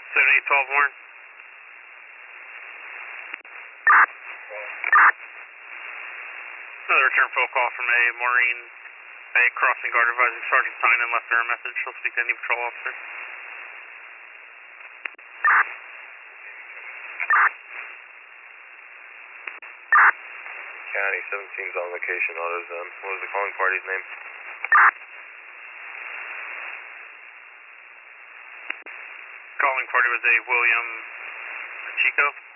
7812 Warren. Another return phone call from a Maureen, a crossing guard advising Sergeant Tynan left her a message. She'll speak to any patrol officer. County 17's on location, AutoZone. What was the calling party's name? Calling party was a William Chico.